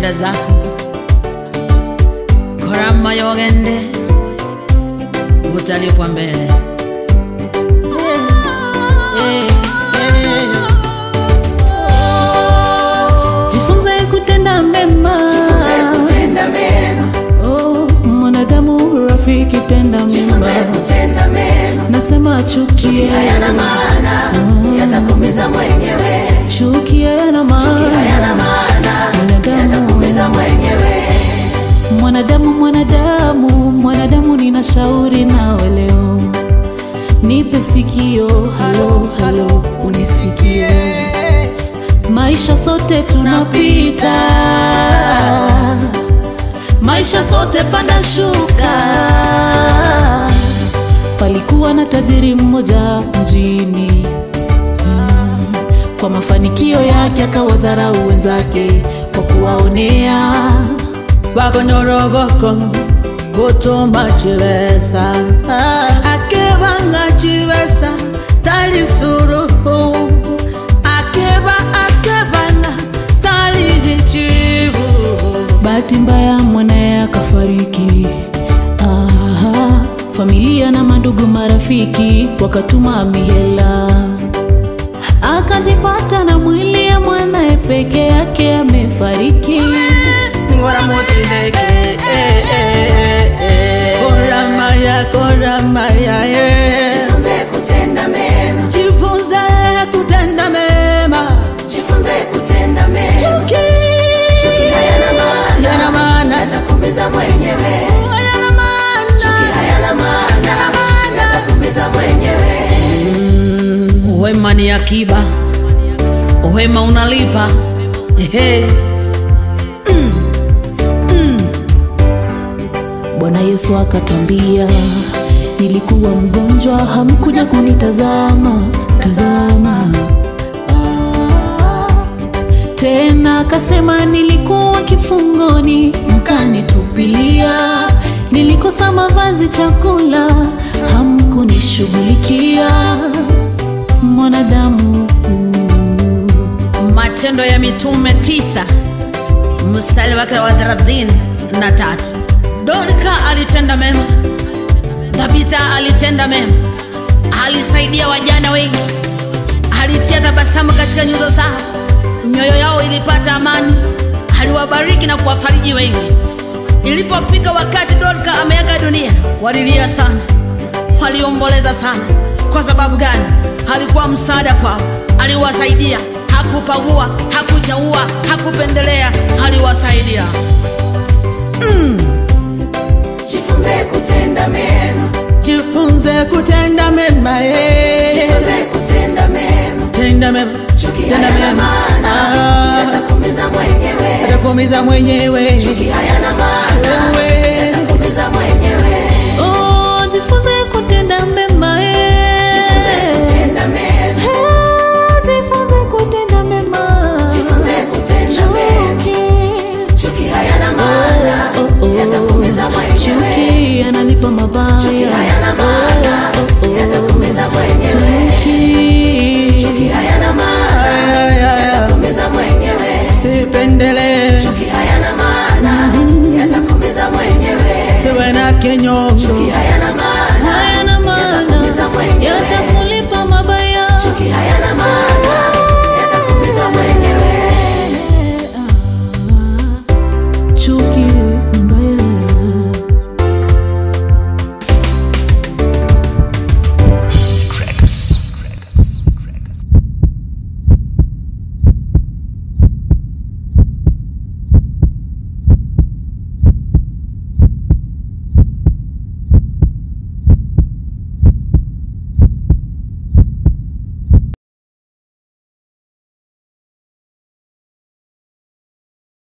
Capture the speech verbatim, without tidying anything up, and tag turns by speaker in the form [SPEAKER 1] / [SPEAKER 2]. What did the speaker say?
[SPEAKER 1] njia zako. Korama yogende utalipwa mbele.
[SPEAKER 2] Jifunze kutenda mema.
[SPEAKER 3] Jifunze kutenda mema.
[SPEAKER 2] Oh, mwanadamu rafiki tenda mema.
[SPEAKER 3] Jifunze kutenda mema.
[SPEAKER 2] Nasema chuki
[SPEAKER 3] hayana maana, mm. yatakuumiza mwenyewe.
[SPEAKER 2] Chuki hayana maana,
[SPEAKER 3] chuki hayana maana, yatakuumiza mwenyewe.
[SPEAKER 2] Mwanadamu, mwanadamu, mwanadamu ninashauri nawe leo. Nipe sikio, halo, halo, unisikie. Maisha sote tunapita, maisha sote panda shuka. Palikuwa na tajiri mmoja mjini, hmm. Kwa mafanikio yake akawadharau wenzake kwa kuwaonea.
[SPEAKER 1] Wako noroboko gutuma chibesa, akebanga chibesa tali suruhu, akeba akebana tali jichibu.
[SPEAKER 2] Bahati mbaya mwanae akafariki. Aha, familia na mandugu marafiki wakatuma mihela. Akajipata na mwili ya mwanae peke yake amefariki.
[SPEAKER 1] Ngora motileke eh eh eh korama ya korama ya eh.
[SPEAKER 3] Jifunze kutenda mema.
[SPEAKER 1] Jifunze kutenda mema.
[SPEAKER 3] Jifunze kutenda mema.
[SPEAKER 1] Chuki
[SPEAKER 3] chuki hayana maana,
[SPEAKER 1] hayana maana,
[SPEAKER 3] yatakuumiza mwenyewe.
[SPEAKER 1] hayana maana,
[SPEAKER 3] chuki hayana maana, yatakuumiza mwenyewe.
[SPEAKER 1] Mm, wema ni akiba, wema unalipa. Hey. Mm. Mm.
[SPEAKER 2] Bwana Yesu akatwambia, nilikuwa mgonjwa hamkuja kunitazama, tazama. Tena akasema nilikuwa kifungoni mkanitupilia, nilikosa mavazi, chakula hamkunishughulikia. Mwanadamu.
[SPEAKER 1] Matendo ya Mitume tisa mstari wake wa thelathini na tatu. Dorka alitenda mema, Tabita alitenda mema, alisaidia wajana wengi, alitia tabasamu katika nyuso zao, mioyo yao ilipata amani, aliwabariki na kuwafariji wengi. Ilipofika wakati Dorka ameaga dunia, walilia sana, waliomboleza sana. Kwa sababu gani? Alikuwa msaada kwao, aliwasaidia, hakupagua, hakuchaua, hakupendelea, aliwasaidia. Mm.
[SPEAKER 3] Jifunze kutenda mema.
[SPEAKER 1] Jifunze kutenda mema eh.
[SPEAKER 3] Jifunze kutenda mema.
[SPEAKER 1] Tenda mema.
[SPEAKER 3] Chuki hayana maana, yatakuumiza mwenyewe.
[SPEAKER 1] Yatakuumiza mwenyewe.
[SPEAKER 3] Chuki hayana maana, yatakuumiza mwenyewe.
[SPEAKER 2] Oh, jifunze kutenda mema eh.
[SPEAKER 3] Jifunze kutenda mema.
[SPEAKER 2] Eh, jifunze kutenda mema.
[SPEAKER 3] Jifunze kutenda mema. Chuki hayana maana, yatakuumiza mwenyewe.
[SPEAKER 2] Chuki ananipa mabaya.
[SPEAKER 3] Chuki